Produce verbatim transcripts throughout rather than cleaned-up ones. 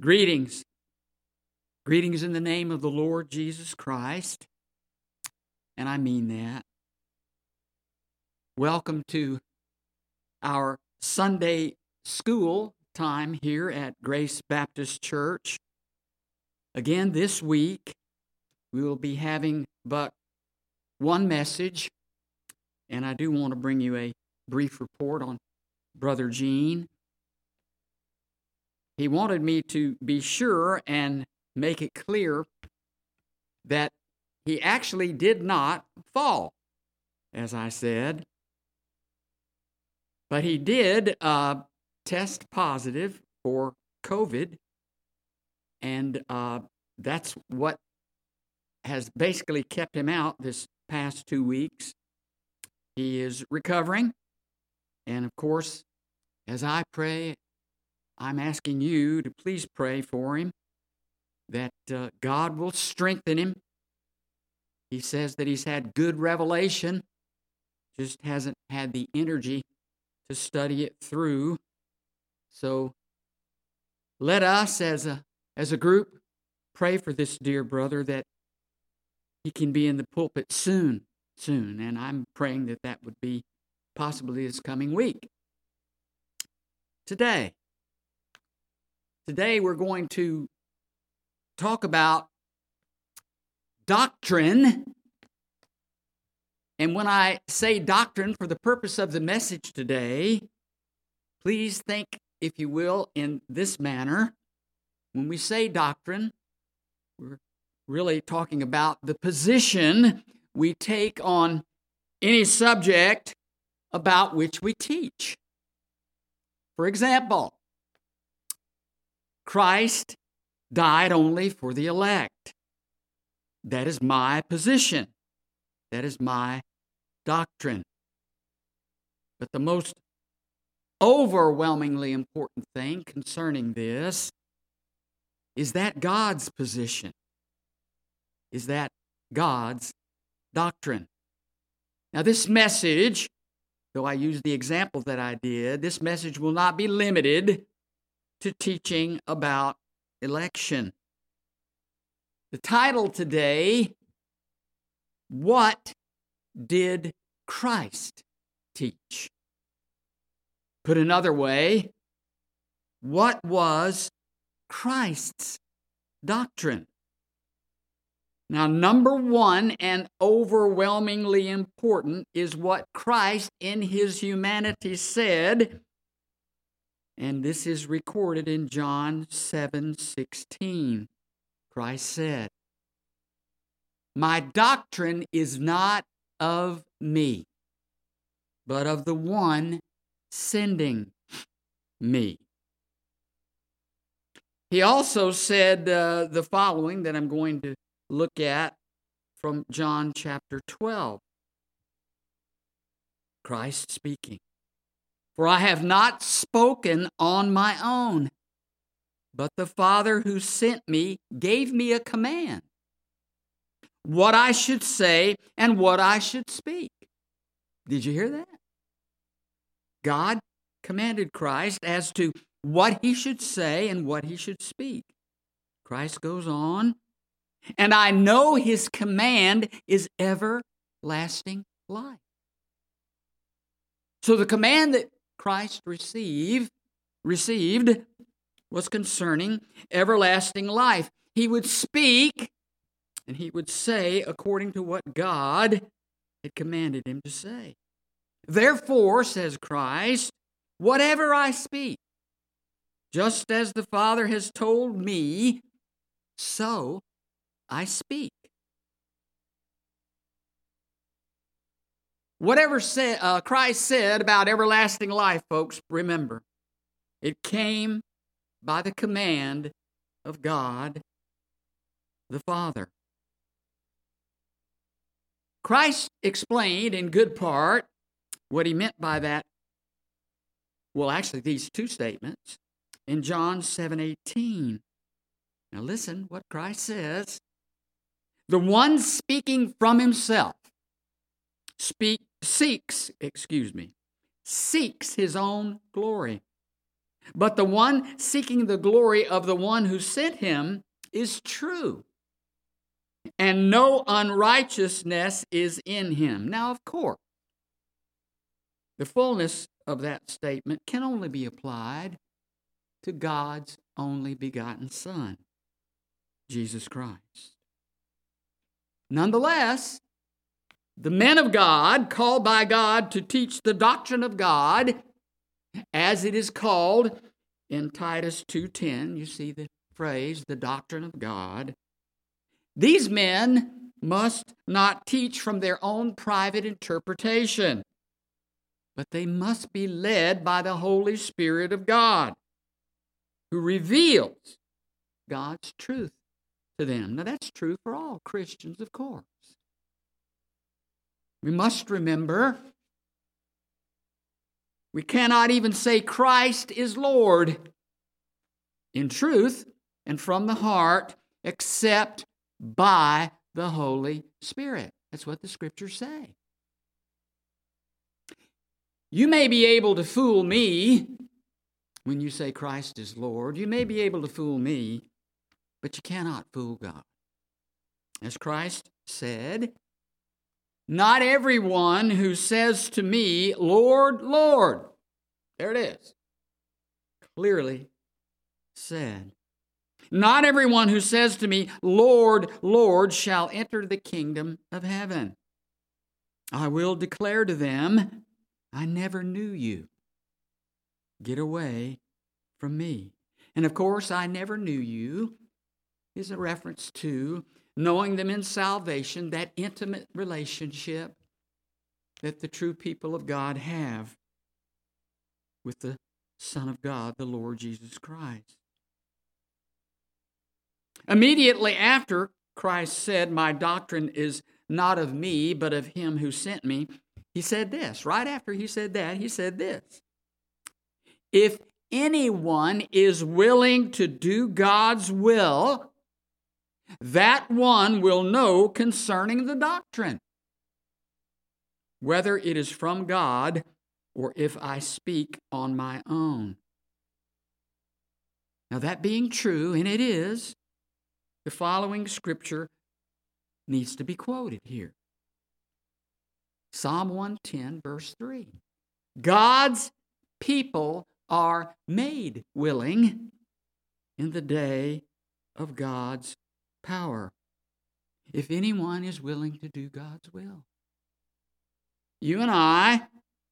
Greetings. Greetings in the name of the Lord Jesus Christ. And I mean that. Welcome to our Sunday school time here at Grace Baptist Church. Again, this week, we will be having but one message, and I do want to bring you a brief report on Brother Gene. He wanted me to be sure and make it clear that he actually did not fall, as I said. But he did uh, test positive for COVID, and uh, that's what has basically kept him out this past two weeks. He is recovering, and of course, as I pray, I'm asking you to please pray for him, that uh, God will strengthen him. He says that he's had good revelation, just hasn't had the energy to study it through. So let us as a as a group pray for this dear brother, that he can be in the pulpit soon, soon. And I'm praying that that would be possibly this coming week. Today, today we're going to talk about doctrine. And when I say doctrine for the purpose of the message today, please think, if you will, in this manner. When we say doctrine, we're really talking about the position we take on any subject about which we teach. For example, Christ died only for the elect. That is my position. That is my doctrine. But the most overwhelmingly important thing concerning this is that God's position, is that God's doctrine. Now, this message, though I use the example that I did, this message will not be limited to teaching about election. The title today, What Did Christ Teach? Put another way, what was Christ's doctrine? Now, number one and overwhelmingly important is what Christ in his humanity said, and this is recorded in John seven sixteen. Christ said, "My doctrine is not of me, but of the one sending me." He also said uh, the following that I'm going to look at from John chapter twelve. Christ speaking, "For I have not spoken on my own, but the Father who sent me gave me a command, what I should say and what I should speak." Did you hear that? God commanded Christ as to what he should say and what he should speak. Christ goes on, "And I know his command is everlasting life." So the command that Christ received, received was concerning everlasting life. He would speak and he would say according to what God had commanded him to say. "Therefore," says Christ, "whatever I speak, just as the Father has told me, so I speak." Whatever said, uh, Christ said about everlasting life, folks, remember, it came by the command of God the Father. Christ explained in good part what he meant by that, well, actually these two statements, in John seven eighteen. Now listen what Christ says. "The one speaking from himself speak, seeks, excuse me, seeks his own glory. But the one seeking the glory of the one who sent him is true, and no unrighteousness is in him. Now, of course, the fullness of that statement can only be applied to God's only begotten Son, Jesus Christ. Nonetheless, the men of God, called by God to teach the doctrine of God, as it is called in Titus two ten, you see the phrase, the doctrine of God. These men must not teach from their own private interpretation, but they must be led by the Holy Spirit of God, who reveals God's truth to them. Now, that's true for all Christians, of course. We must remember, we cannot even say Christ is Lord in truth and from the heart except by the Holy Spirit. That's what the Scriptures say. You may be able to fool me when you say Christ is Lord. You may be able to fool me, but you cannot fool God. As Christ said, not everyone who says to me, Lord, Lord, there it is, clearly said. Not everyone who says to me, Lord, Lord, shall enter the kingdom of heaven. I will declare to them, I never knew you. Get away from me. And of course, I never knew you is a reference to knowing them in salvation, that intimate relationship that the true people of God have with the Son of God, the Lord Jesus Christ. Immediately after Christ said, my doctrine is not of me, but of him who sent me, he said this. Right after he said that, he said this. If anyone is willing to do God's will, that one will know concerning the doctrine, whether it is from God or if I speak on my own. Now, that being true, and it is, the following scripture needs to be quoted here. Psalm one ten, verse three. God's people are made willing in the day of God's power, if anyone is willing to do God's will. You and I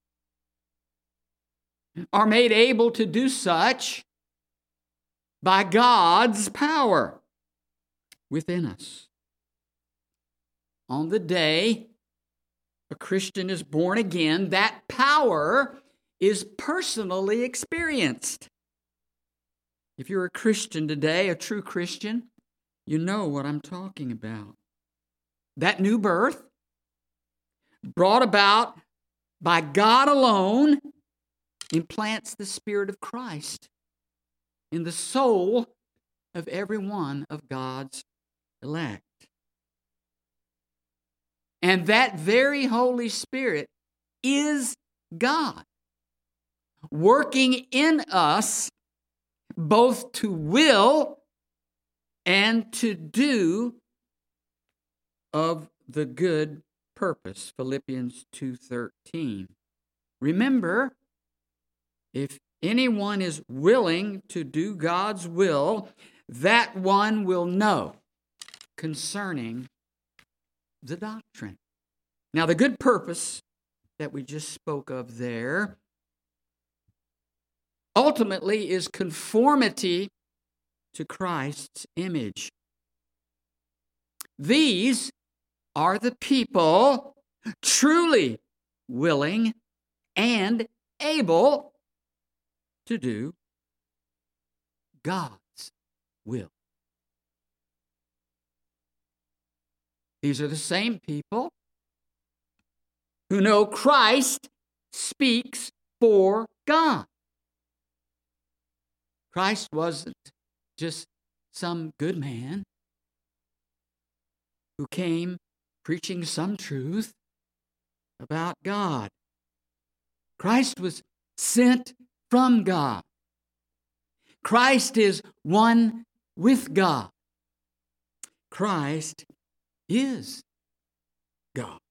are made able to do such by God's power within us. On the day a Christian is born again, that power is personally experienced. If you're a Christian today, a true Christian, you know what I'm talking about. That new birth, brought about by God alone, implants the Spirit of Christ in the soul of every one of God's elect. And that very Holy Spirit is God, working in us both to will and to do of the good purpose. Philippians two thirteen. Remember, if anyone is willing to do God's will, that one will know concerning the doctrine. Now, the good purpose that we just spoke of there ultimately is conformity to Christ's image. These are the people truly willing and able to do God's will. These are the same people who know Christ speaks for God. Christ wasn't just some good man who came preaching some truth about God. Christ was sent from God Christ is one with God. Christ is God.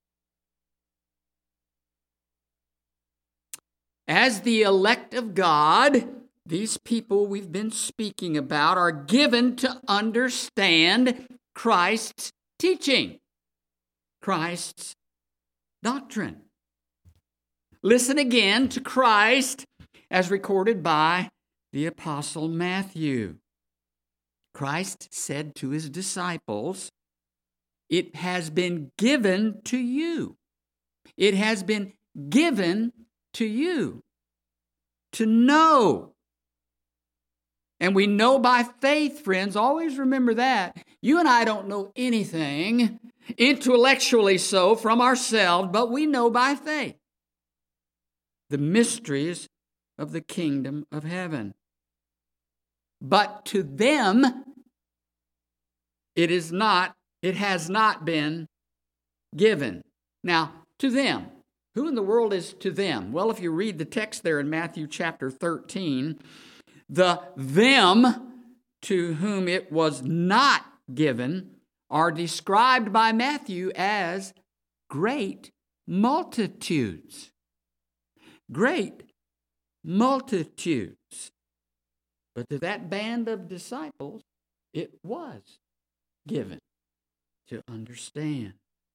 As the elect of God, these people we've been speaking about are given to understand Christ's teaching, Christ's doctrine. Listen again to Christ as recorded by the Apostle Matthew. Christ said to his disciples, "It has been given to you. It has been given to you to know." And we know by faith, friends. Always remember that. You and I don't know anything, intellectually so, from ourselves, but we know by faith the mysteries of the kingdom of heaven. But to them, it is not, it has not been given. Now, to them. Who in the world is to them? Well, if you read the text there in Matthew chapter thirteen, the them to whom it was not given are described by Matthew as great multitudes. Great multitudes. But to that band of disciples, it was given to understand.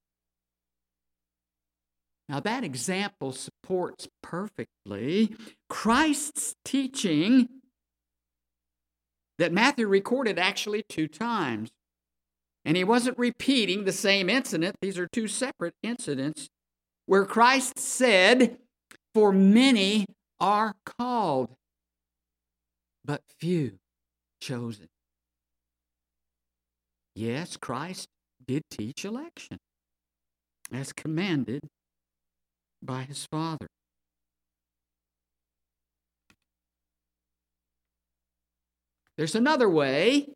Now that example supports perfectly Christ's teaching that Matthew recorded actually two times. And he wasn't repeating the same incident. These are two separate incidents where Christ said, "For many are called, but few chosen." Yes, Christ did teach election as commanded by his Father. There's another way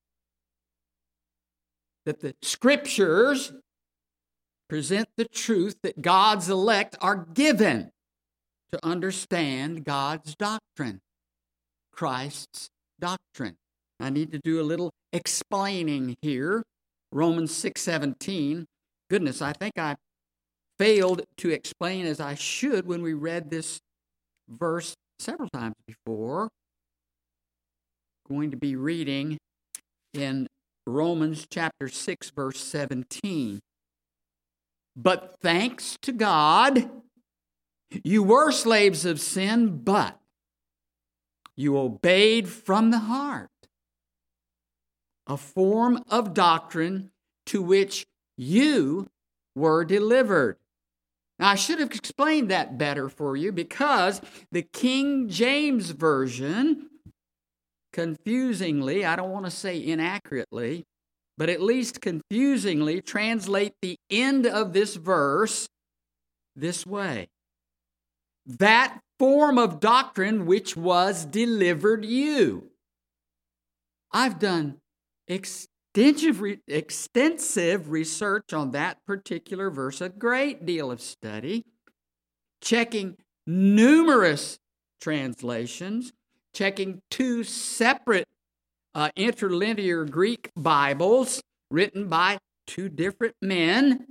that the Scriptures present the truth that God's elect are given to understand God's doctrine, Christ's doctrine. I need to do a little explaining here. Romans six seventeen. Goodness, I think I failed to explain as I should when we read this verse several times before. Going to be reading in Romans chapter six, verse seventeen. "But thanks to God, you were slaves of sin, but you obeyed from the heart a form of doctrine to which you were delivered." Now, I should have explained that better for you because the King James Version, confusingly, I don't want to say inaccurately, but at least confusingly translate the end of this verse this way: "That form of doctrine which was delivered you." I've done extensive, extensive research on that particular verse, a great deal of study, checking numerous translations, checking two separate uh, interlinear Greek Bibles written by two different men.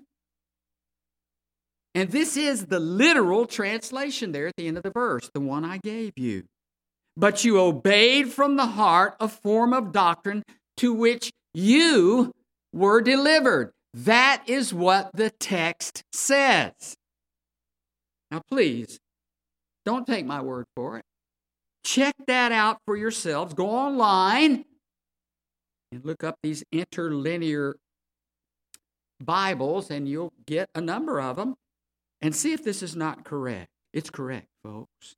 And this is the literal translation there at the end of the verse, the one I gave you. "But you obeyed from the heart a form of doctrine to which you were delivered." That is what the text says. Now, please, don't take my word for it. Check that out for yourselves. Go online and look up these interlinear Bibles, and you'll get a number of them, and see if this is not correct. It's correct, folks.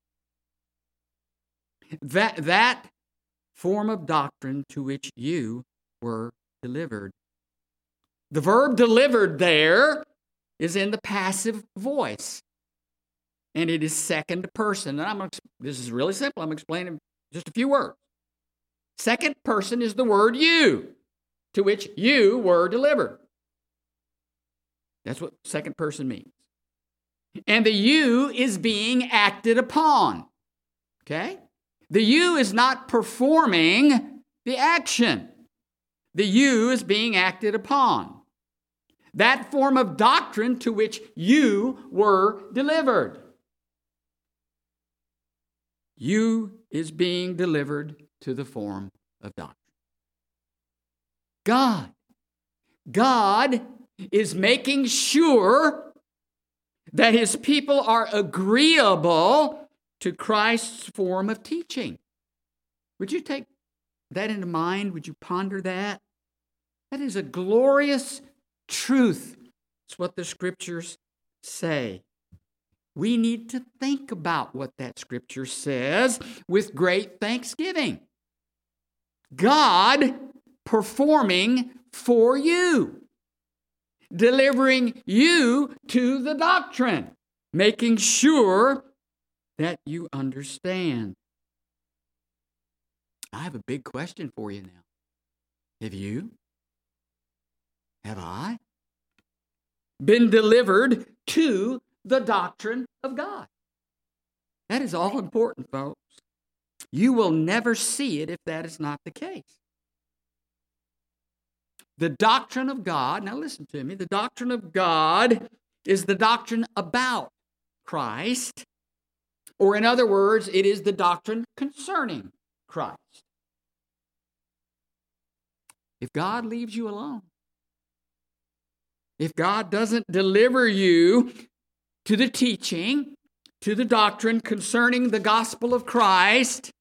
That, that form of doctrine to which you were delivered. The verb delivered there is in the passive voice, and it is second person. And I'm gonna, this is really simple. I'm explaining just a few words. Second person is the word you, to which you were delivered. That's what second person means. And the you is being acted upon. Okay? The you is not performing the action. The you is being acted upon. That form of doctrine to which you were delivered. You is being delivered to the form of doctrine. God. God is making sure that his people are agreeable to Christ's form of teaching. Would you take that into mind? Would you ponder that? That is a glorious truth. It's what the Scriptures say. We need to think about what that Scripture says with great thanksgiving. God performing for you, delivering you to the doctrine, making sure that you understand. I have a big question for you now. Have you? Have I been delivered to the doctrine of God? That is all important, folks. You will never see it if that is not the case. The doctrine of God, now listen to me, the doctrine of God is the doctrine about Christ, or in other words, it is the doctrine concerning Christ. If God leaves you alone, if God doesn't deliver you to the teaching, to the doctrine concerning the gospel of Christ,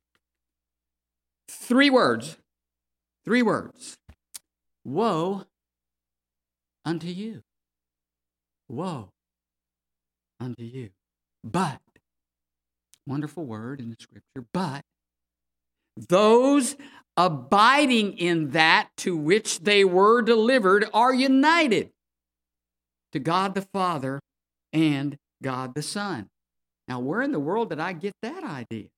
three words, three words. Woe unto you. Woe unto you. But, wonderful word in the Scripture, but those abiding in that to which they were delivered are united to God the Father and God the Son. Now, where in the world did I get that idea?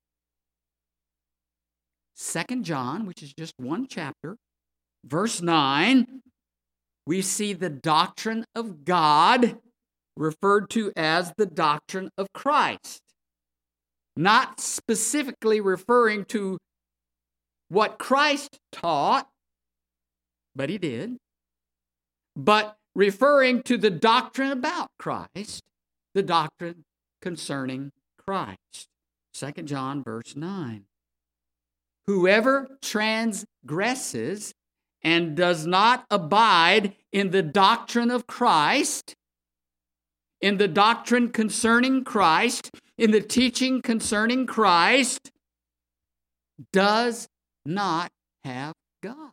Second John, which is just one chapter, verse nine, we see the doctrine of God referred to as the doctrine of Christ. Not specifically referring to what Christ taught, but he did, but referring to the doctrine about Christ, the doctrine concerning Christ. Second John, verse nine. Whoever transgresses and does not abide in the doctrine of Christ, in the doctrine concerning Christ, in the teaching concerning Christ, does not have God.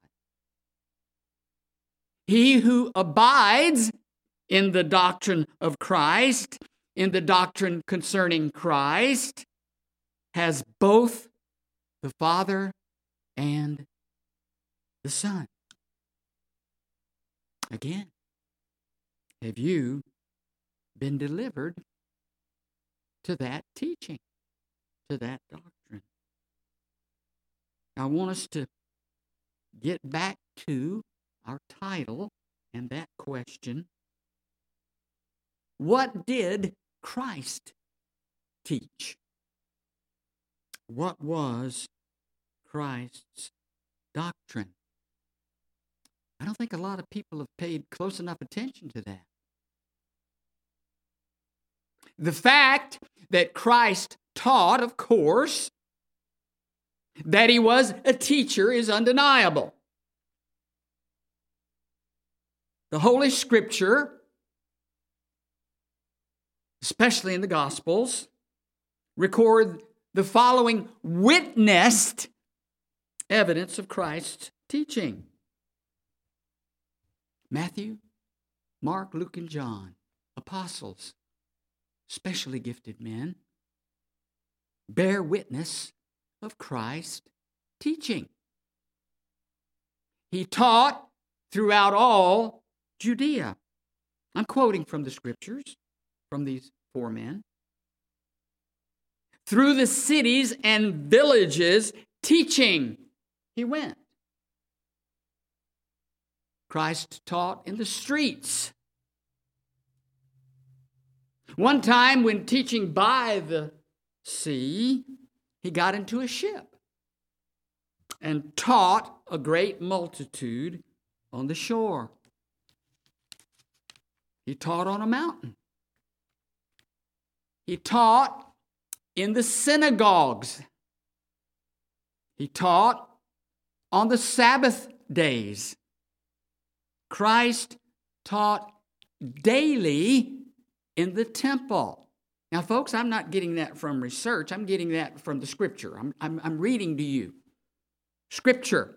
He who abides in the doctrine of Christ, in the doctrine concerning Christ, has both the Father and the Son. Again, have you been delivered to that teaching, to that doctrine? I want us to get back to our title and that question. What did Christ teach? What was Christ's doctrine? I don't think a lot of people have paid close enough attention to that. The fact that Christ taught, of course, that he was a teacher is undeniable. The Holy Scripture, especially in the Gospels, record the following witnessed evidence of Christ's teaching. Matthew, Mark, Luke, and John, apostles, specially gifted men, bear witness of Christ's teaching. He taught throughout all Judea. I'm quoting from the Scriptures, from these four men. Through the cities and villages, teaching, he went. Christ taught in the streets. One time when teaching by the sea, he got into a ship and taught a great multitude on the shore. He taught on a mountain. He taught in the synagogues. He taught on the Sabbath days. Christ taught daily in the temple. Now, folks, I'm not getting that from research. I'm getting that from the Scripture. I'm, I'm, I'm reading to you. Scripture.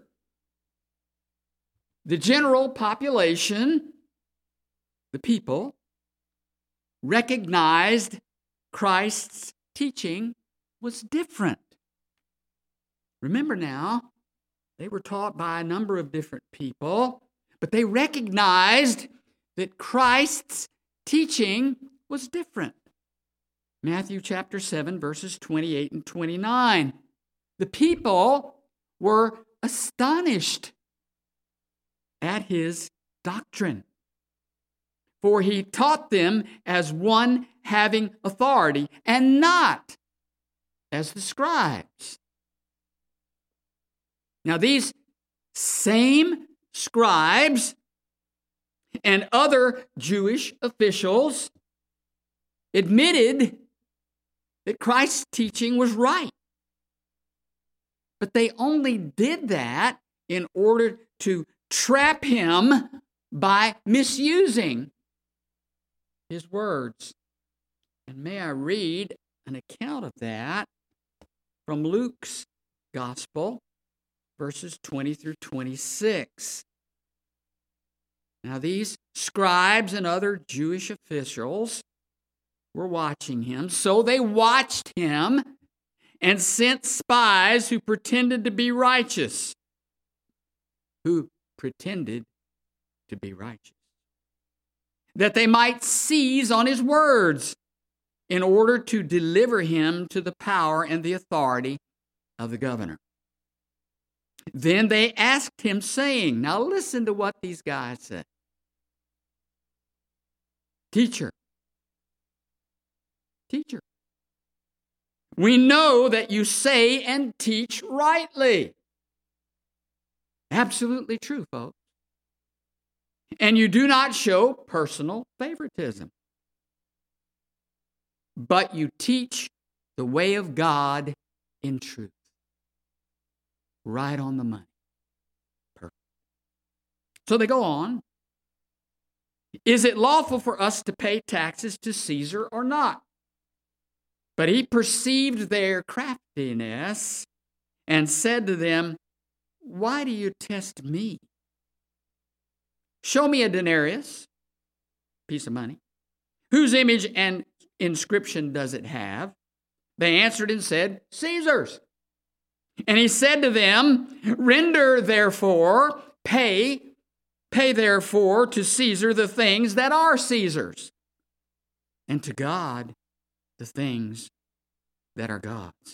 The general population, the people, recognized Christ's teaching was different. Remember now, they were taught by a number of different people, but they recognized that Christ's teaching was different. Matthew chapter seven, verses twenty-eight and twenty-nine. The people were astonished at his doctrine, for he taught them as one having authority and not as the scribes. Now, these same scribes and other Jewish officials admitted that Christ's teaching was right. But they only did that in order to trap him by misusing his words. And may I read an account of that from Luke's Gospel, verses twenty through twenty-six. Now, these scribes and other Jewish officials were watching him, so they watched him and sent spies who pretended to be righteous. Who pretended to be righteous. That they might seize on his words in order to deliver him to the power and the authority of the governor. Then they asked him, saying, now listen to what these guys said. Teacher, teacher, we know that you say and teach rightly. Absolutely true, folks. And you do not show personal favoritism, but you teach the way of God in truth. Right on the money. Perfect. So they go on. Is it lawful for us to pay taxes to Caesar or not? But he perceived their craftiness and said to them, why do you test me? Show me a denarius, piece of money. Whose image and inscription does it have? They answered and said, Caesar's. And he said to them, render therefore, pay, pay therefore to Caesar the things that are Caesar's, and to God the things that are God's.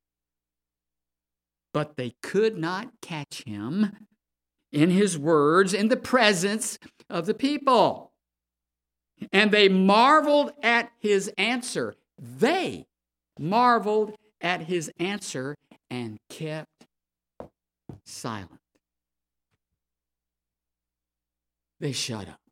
But they could not catch him in his words in the presence of the people. And they marveled at his answer. They marveled at his answer and kept silent. They shut up.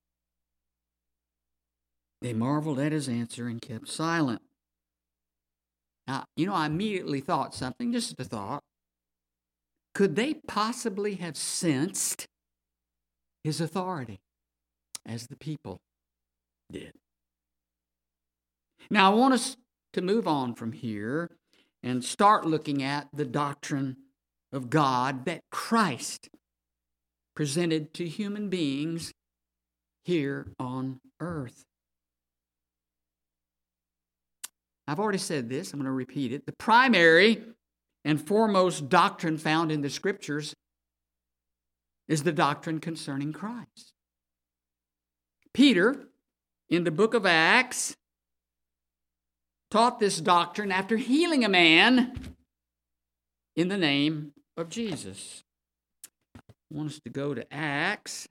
They marveled at his answer and kept silent. Now, you know, I immediately thought something, just a thought. Could they possibly have sensed his authority as the people did? Now, I want us to move on from here and start looking at the doctrine of God that Christ presented to human beings here on earth. I've already said this, I'm going to repeat it. The primary and foremost doctrine found in the Scriptures is the doctrine concerning Christ. Peter, in the book of Acts, taught this doctrine after healing a man in the name of Jesus. I want us to go to Acts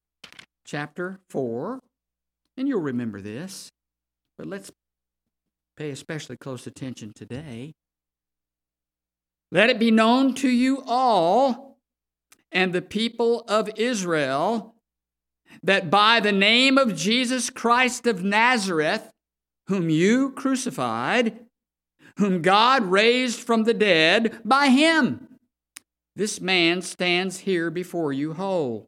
chapter four, and you'll remember this, but let's Pay especially close attention today. Let it be known to you all and the people of Israel that by the name of Jesus Christ of Nazareth, whom you crucified, whom God raised from the dead, by him, this man stands here before you whole.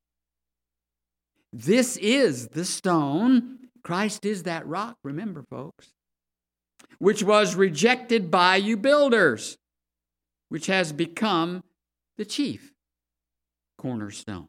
This is the stone. Christ is that rock, remember, folks, which was rejected by you builders, which has become the chief cornerstone.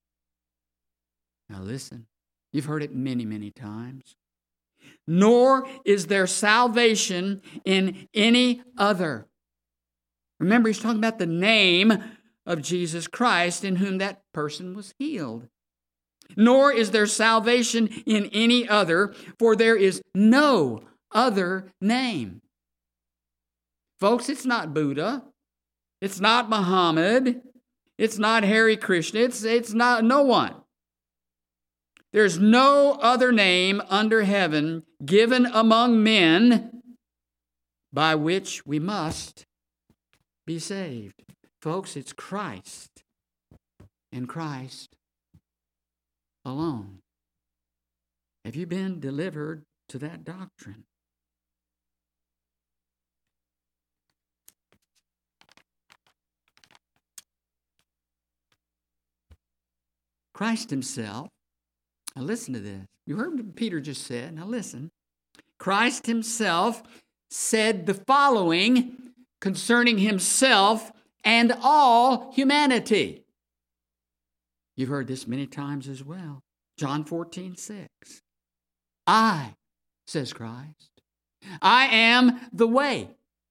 Now listen, you've heard it many, many times. Nor is there salvation in any other. Remember, he's talking about the name of Jesus Christ, in whom that person was healed. Nor is there salvation in any other, for there is no other name. Folks, it's not Buddha. It's not Muhammad. It's not Hare Krishna. It's, it's not no one. There's no other name under heaven given among men by which we must be saved. Folks, it's Christ and Christ alone. Have you been delivered to that doctrine? Christ himself, now listen to this. You heard what Peter just said. Now listen. Christ himself said the following concerning himself and all humanity. You've heard this many times as well. John fourteen six. I, says Christ, I am the way,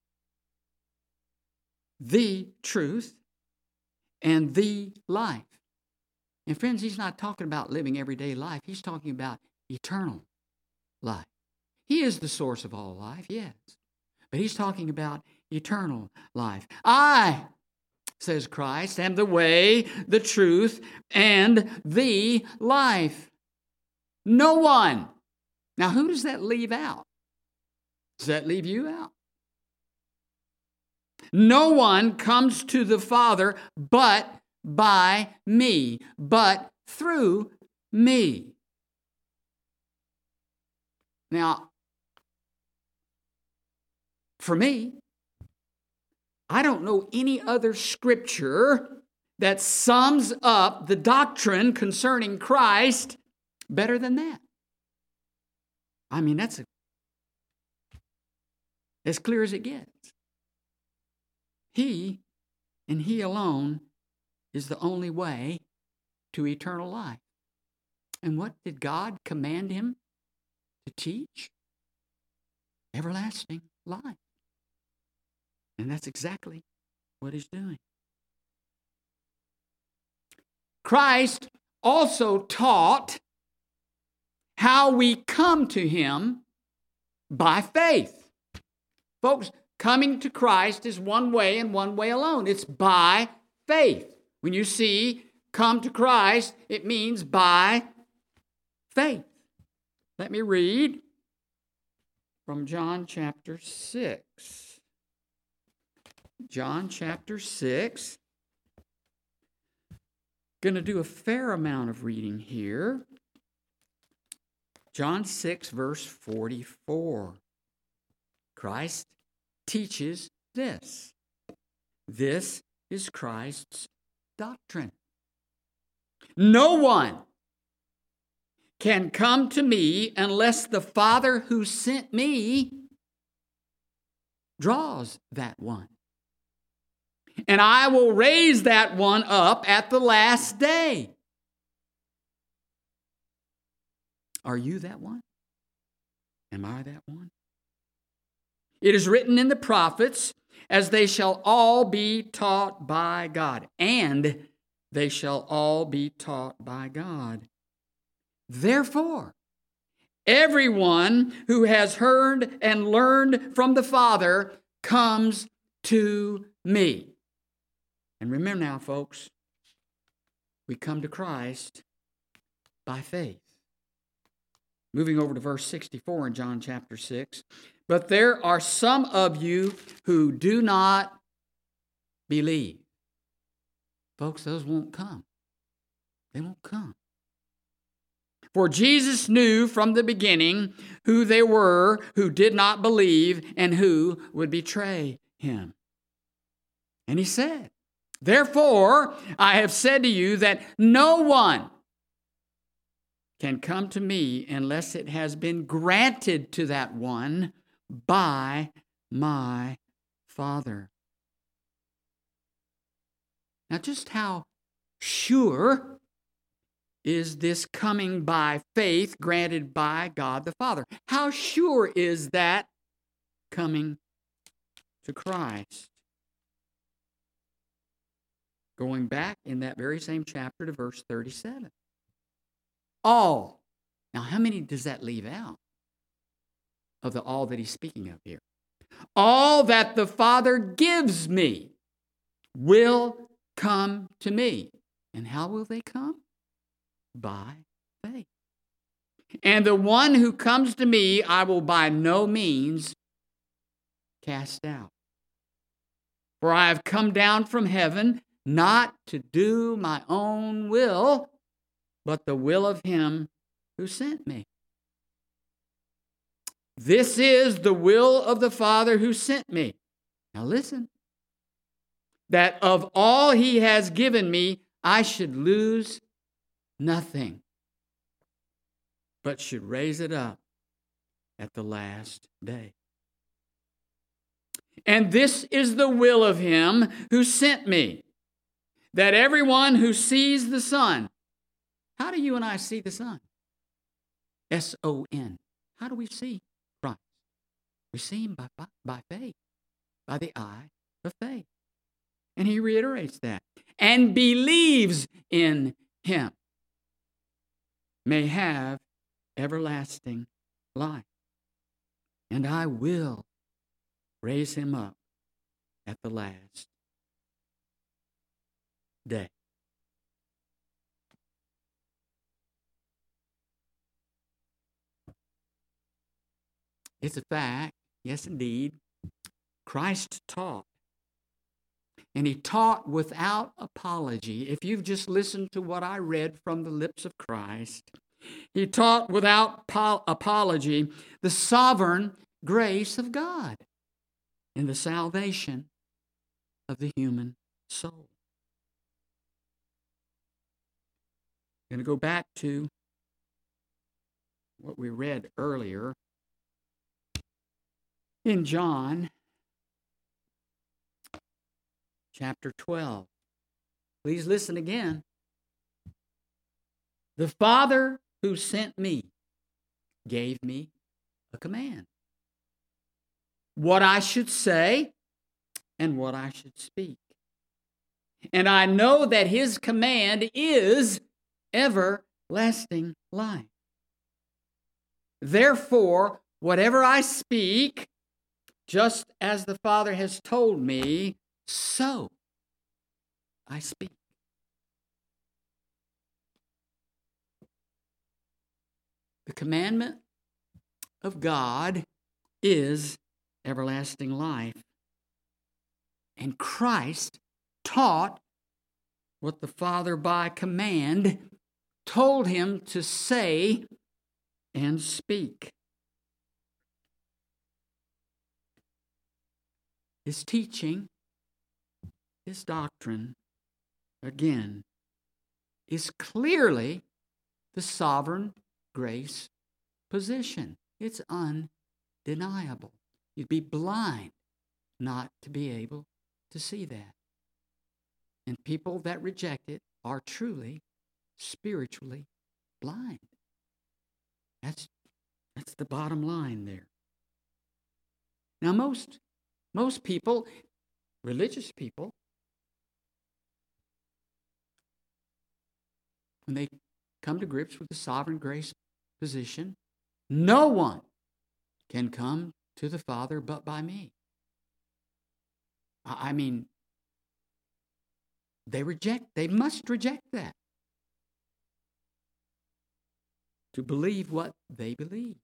the truth, and the life. And friends, he's not talking about living everyday life. He's talking about eternal life. He is the source of all life, yes. But he's talking about eternal life. I, says Christ, am the way, the truth, and the life. No one. Now, who does that leave out? Does that leave you out? No one comes to the Father but by me, but through me. Now, for me, I don't know any other scripture that sums up the doctrine concerning Christ better than that. I mean, that's a, as clear as it gets. He and He alone is the only way to eternal life. And what did God command him to teach? Everlasting life. And that's exactly what he's doing. Christ also taught how we come to him by faith. Folks, coming to Christ is one way and one way alone. It's by faith. When you see come to Christ, it means by faith. Let me read from John chapter six. John chapter six. Going to do a fair amount of reading here. John six, verse forty-four. Christ teaches this. This is Christ's doctrine. No one can come to me unless the Father who sent me draws that one. And I will raise that one up at the last day. Are you that one? Am I that one? It is written in the prophets, as they shall all be taught by God. And they shall all be taught by God. Therefore, everyone who has heard and learned from the Father comes to me. And remember now, folks, we come to Christ by faith. Moving over to verse sixty-four in John chapter six. But there are some of you who do not believe. Folks, those won't come. They won't come. For Jesus knew from the beginning who they were who did not believe and who would betray him. And he said, therefore, I have said to you that no one can come to me unless it has been granted to that one by my Father. Now, just how sure is this coming by faith granted by God the Father? How sure is that coming to Christ? Going back in that very same chapter to verse thirty-seven. All. Now, how many does that leave out of the all that he's speaking of here? All that the Father gives me will come to me. And how will they come? By faith. And the one who comes to me, I will by no means cast out. For I have come down from heaven not to do my own will, but the will of him who sent me. This is the will of the Father who sent me. Now listen. That of all he has given me, I should lose nothing, but should raise it up at the last day. And this is the will of him who sent me, that everyone who sees the Son. How do you and I see the Son? S O N. How do we see Christ? We see him by, by, by faith, by the eye of faith. And he reiterates that. And believes in him may have everlasting life. And I will raise him up at the last day. It's a fact, yes indeed, Christ taught. And he taught without apology. If you've just listened to what I read from the lips of Christ, he taught without po- apology the sovereign grace of God in the salvation of the human soul. I'm going to go back to what we read earlier in John chapter twelve. Please listen again. The Father who sent me gave me a command. What I should say and what I should speak. And I know that his command is everlasting life. Therefore, whatever I speak, just as the Father has told me, so I speak. The commandment of God is everlasting life. And Christ taught what the Father by command told him to say and speak. His teaching, his doctrine, again, is clearly the sovereign grace position. It's undeniable. You'd be blind not to be able to see that. And people that reject it are truly spiritually blind. That's, that's the bottom line there. Now, most, most people, religious people, when they come to grips with the sovereign grace position, no one can come to the Father but by me. I mean, they reject, they must reject that. to believe what they believe.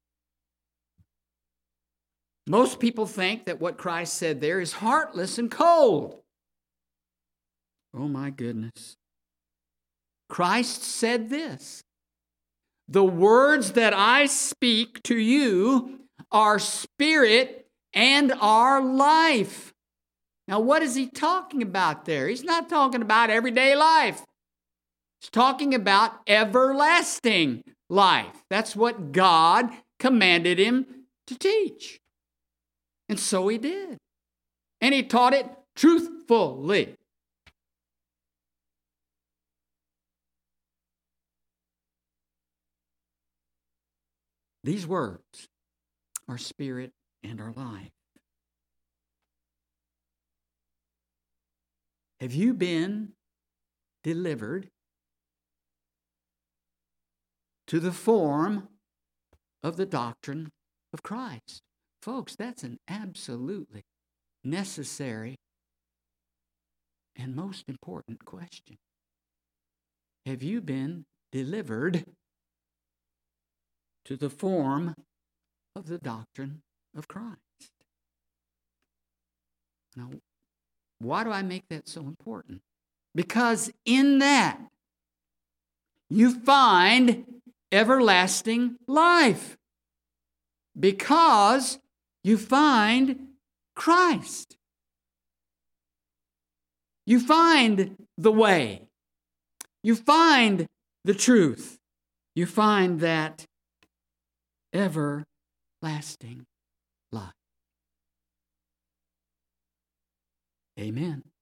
Most people think that what Christ said there is heartless and cold. Oh my goodness. Christ said this, "The words that I speak to you are spirit and are life." Now, what is he talking about there? He's not talking about everyday life. He's talking about everlasting life. That's what God commanded him to teach. And so he did. And he taught it truthfully. These words are spirit and are life. Have you been delivered to the form of the doctrine of Christ? Folks, that's an absolutely necessary and most important question. Have you been delivered to the form of the doctrine of Christ? Now, why do I make that so important? Because in that, you find everlasting life. Because you find Christ. You find the way. You find the truth. You find that everlasting life. Amen.